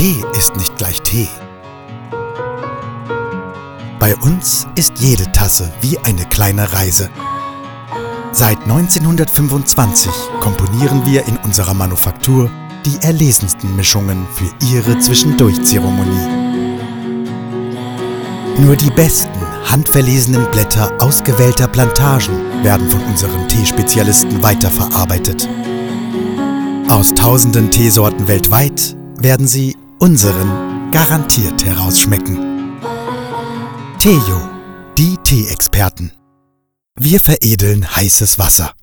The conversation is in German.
Tee ist nicht gleich Tee. Bei uns ist jede Tasse wie eine kleine Reise. Seit 1925 komponieren wir in unserer Manufaktur die erlesensten Mischungen für Ihre Zwischendurch-Zeremonie. Nur die besten, handverlesenen Blätter ausgewählter Plantagen werden von unseren Teespezialisten weiterverarbeitet. Aus tausenden Teesorten weltweit werden Sie unseren garantiert herausschmecken. Tejo, die Teeexperten. Wir veredeln heißes Wasser.